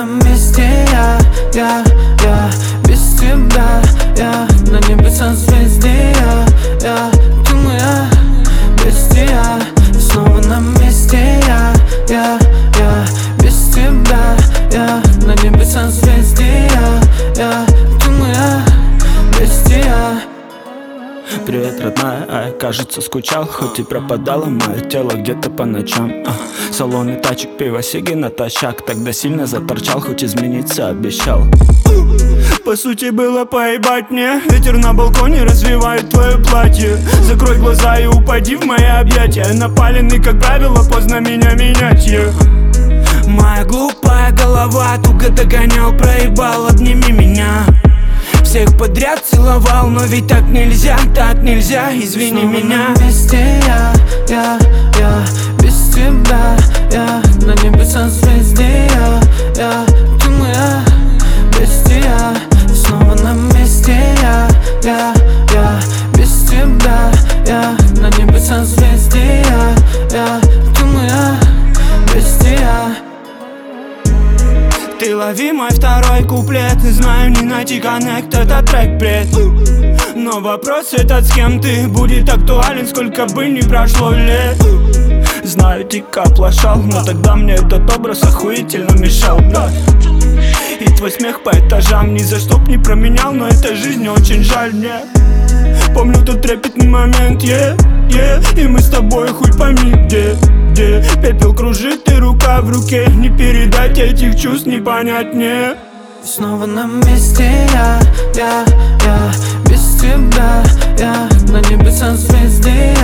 на месте я без тебя, я на небесах звезды, я ты моя, без тебя. Снова на месте я без тебя, я на небесах звезды, я ты моя, без тебя. Привет, родная, а я, кажется, скучал. Хоть и пропадало мое тело где-то по ночам. Салоны тачек, пиво, сиги натощак. Тогда сильно заторчал, хоть измениться обещал. По сути было поебать мне. Ветер на балконе развивает твое платье. Закрой глаза и упади в мои объятия. Напаленный, как правило, поздно меня менять. Моя глупая голова туго догонял, проебал, обними меня. Всех подряд целовал, но ведь так нельзя, извини снова меня. На месте я без тебя, я на небесах звезды, я ты моя, без тебя. Снова на месте я без тебя, я на небесах звезды, я ты моя, без тебя. Ты лови мой второй куплет. Знаю, не найти коннект, это трек бред. Но вопрос этот, с кем ты, будет актуален, сколько бы ни прошло лет. Знаю, дико оплошал, но тогда мне этот образ охуительно мешал, брат. И твой смех по этажам ни за что б не променял, но этой жизни очень жаль мне. Помню тот трепетный момент, и мы с тобой хуй пойми где. Пепел кружит и рука в руке. Не передать этих чувств, не понять мне. Снова на месте я без тебя, я на небесах звезды,